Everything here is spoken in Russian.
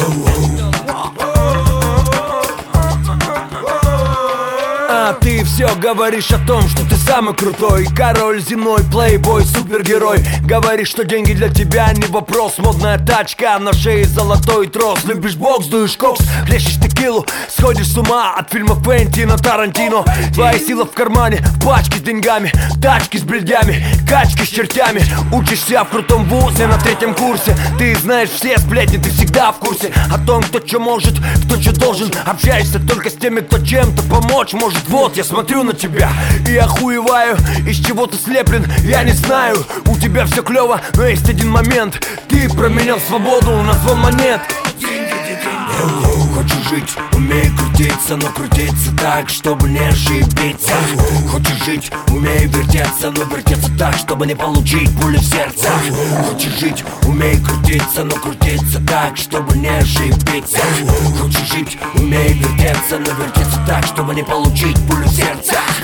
А ты все говоришь о том, что ты самый крутой, король земной, плейбой, супергерой. Говоришь, что деньги для тебя не вопрос. Модная тачка, на шее золотой трос. Любишь бокс, дуешь кокс, хлещешь текилу. Сходишь с ума от фильма Квентина Тарантино. Твоя сила в кармане, в пачке с деньгами, тачки с бредями, качки с чертями. Учишься в крутом вузе на 3-м курсе. Ты знаешь все сплетни, ты всегда в курсе о том, кто что может, кто что должен. Общаешься только с теми, кто чем-то помочь может. Вот я смотрю на тебя и охуеваю. Из чего ты слеплен, я не знаю. У тебя все клево, но есть один момент. Ты променял свободу на звон монет. Хочешь жить, умей крутиться, но крутиться так, чтобы не ошибиться. Хочешь жить, умей вертеться, но вертеться так, чтобы не получить пули в сердце. Хочешь жить, умей крутиться, но крутиться так, чтобы не ошибиться. Хочешь жить, умей вертеться, но вертеться так, чтобы не получить пулю в сердце.